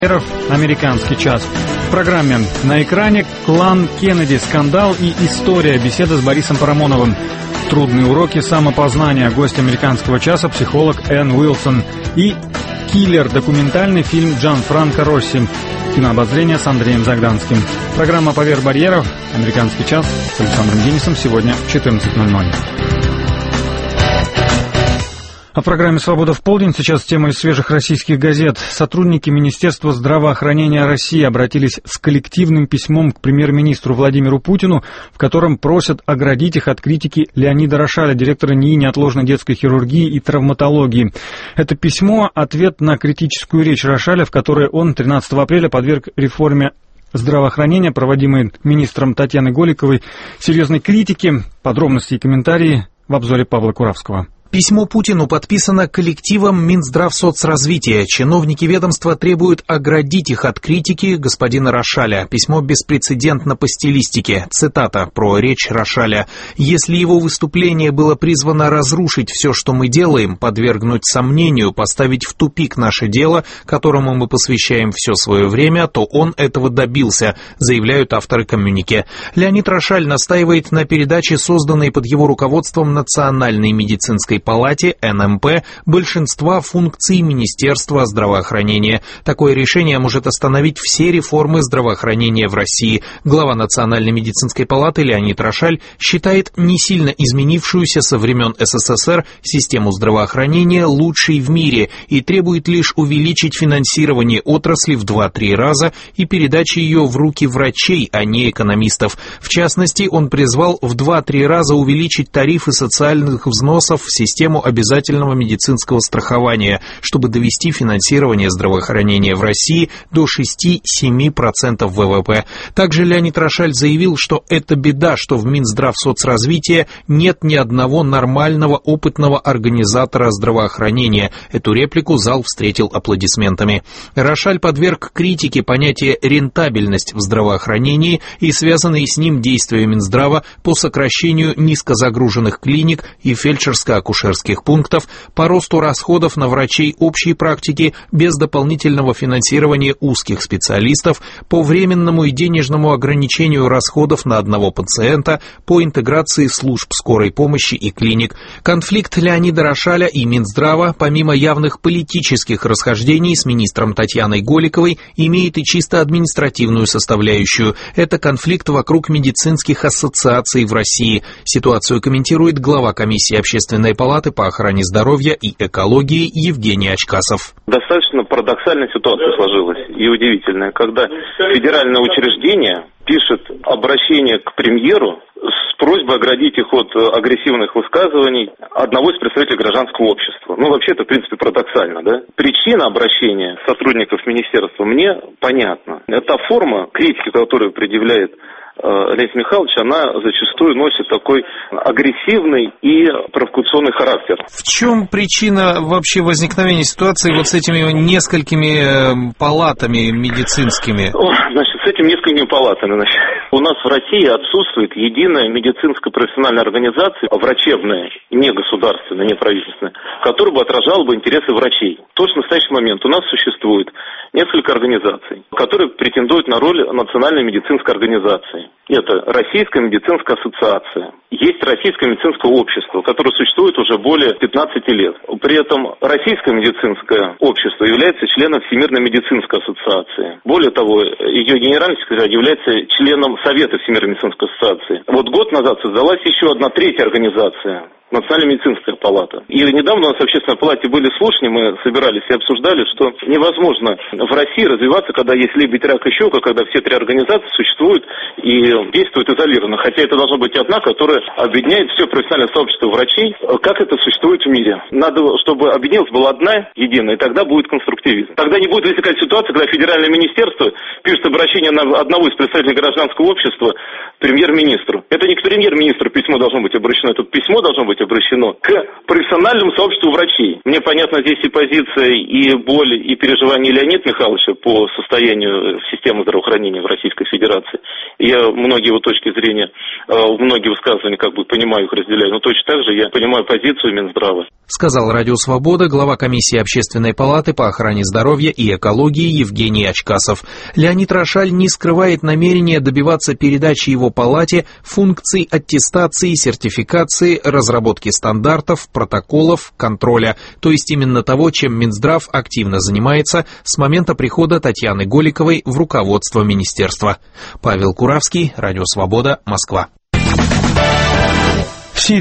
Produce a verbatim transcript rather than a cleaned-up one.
Американский час. В программе на экране «Клан Кеннеди. Скандал и история». Беседа с Борисом Парамоновым. Трудные уроки самопознания. Гость американского часа — психолог Энн Уилсон. И «Киллер» — документальный фильм Джанфранко Росси. Кинообозрение с Андреем Загданским. Программа «Поверх барьеров». Американский час с Александром Денисом сегодня в четырнадцать ноль ноль. А в программе «Свобода в полдень» сейчас тема из свежих российских газет. Сотрудники Министерства здравоохранения России обратились с коллективным письмом к премьер-министру Владимиру Путину, в котором просят оградить их от критики Леонида Рошаля, директора НИИ неотложной детской хирургии и травматологии. Это письмо — ответ на критическую речь Рошаля, в которой он тринадцатого апреля подверг реформе здравоохранения, проводимой министром Татьяной Голиковой, серьезной критике. Подробности и комментарии в обзоре Павла Куравского. Письмо Путину подписано коллективом Минздравсоцразвития. Чиновники ведомства требуют оградить их от критики господина Рошаля. Письмо беспрецедентно по стилистике. Цитата про речь Рошаля. «Если его выступление было призвано разрушить все, что мы делаем, подвергнуть сомнению, поставить в тупик наше дело, которому мы посвящаем все свое время, то он этого добился», заявляют авторы коммюнике. Леонид Рошаль настаивает на передаче созданной под его руководством Национальной медицинской палате эн эм пэ большинства функций Министерства здравоохранения. Такое решение может остановить все реформы здравоохранения в России. Глава Национальной медицинской палаты Леонид Рошаль считает не сильно изменившуюся со времен эс эс эс эр систему здравоохранения лучшей в мире и требует лишь увеличить финансирование отрасли в два-три раза и передачи ее в руки врачей, а не экономистов. В частности, он призвал в два-три раза увеличить тарифы социальных взносов в систему систему обязательного медицинского страхования, чтобы довести финансирование здравоохранения в России до шесть-семь процентов вэ вэ пэ. Также Леонид Рошаль заявил, что это беда, что в Минздравсоцразвития нет ни одного нормального опытного организатора здравоохранения. Эту реплику зал встретил аплодисментами. Рошаль подверг критике понятие «рентабельность» в здравоохранении и связанные с ним действия Минздрава по сокращению низкозагруженных клиник и фельдшерско-акушерских пунктов, по росту расходов на врачей общей практики без дополнительного финансирования узких специалистов, по временному и денежному ограничению расходов на одного пациента, по интеграции служб скорой помощи и клиник. Конфликт Леонида Рошаля и Минздрава, помимо явных политических расхождений с министром Татьяной Голиковой, имеет и чисто административную составляющую. Это конфликт вокруг медицинских ассоциаций в России. Ситуацию комментирует глава комиссии Общественной палаты по охране здоровья и экологии Евгений Очкасов. Достаточно парадоксальная ситуация сложилась и удивительная, когда федеральное учреждение пишет обращение к премьеру с просьбой оградить их от агрессивных высказываний одного из представителей гражданского общества. Ну, вообще, это, в принципе, парадоксально, да? Причина обращения сотрудников министерства мне понятна. Это форма критики, которую предъявляет Леонид Михайлович, она зачастую носит такой агрессивный и провокационный характер. В чем причина вообще возникновения ситуации вот с этими несколькими палатами медицинскими? О, значит, с этими несколькими палатами. Значит, у нас в России отсутствует единая медицинская профессиональная организация, врачебная, не государственная, не правительственная, которая бы отражала бы интересы врачей. То, что в настоящий момент у нас существует несколько организаций, которые претендуют на роль национальной медицинской организации. Это Российская медицинская ассоциация. Есть Российское медицинское общество, которое существует уже более пятнадцати лет. При этом Российское медицинское общество является членом Всемирной медицинской ассоциации. Более того, ее генеральный секретарь является членом Совета Всемирной медицинской ассоциации. Вот год назад создалась еще одна третья организация — Национальная медицинская палата. И недавно у нас в общественной палате были слушания, мы собирались и обсуждали, что невозможно в России развиваться, когда есть либидь, рак и щека, когда все три организации существуют и действуют изолированно. Хотя это должна быть одна, которая объединяет все профессиональное сообщество врачей, как это существует в мире. Надо, чтобы объединилась была одна, единая, и тогда будет конструктивизм. Тогда не будет возникать ситуация, когда федеральное министерство пишет обращение на одного из представителей гражданского общества премьер-министру. Это не к премьер-министру письмо должно быть обращено, это письмо должно быть обращено к профессиональному сообществу врачей. Мне понятна здесь и позиция, и боль, и переживания Леонида Михайловича по состоянию системы здравоохранения в Российской Федерации. Я многие его точки зрения, многие высказывания как бы понимаю, их разделяю, но точно так же я понимаю позицию Минздрава. Сказал Радио Свобода глава комиссии Общественной палаты по охране здоровья и экологии Евгений Очкасов. Леонид Рошаль не скрывает намерения добиваться передачи его палате функций аттестации, сертификации, разработки стандартов, протоколов, контроля, то есть именно того, чем Минздрав активно занимается с момента прихода Татьяны Голиковой в руководство министерства. Павел Куравский, Радио Свобода, Москва.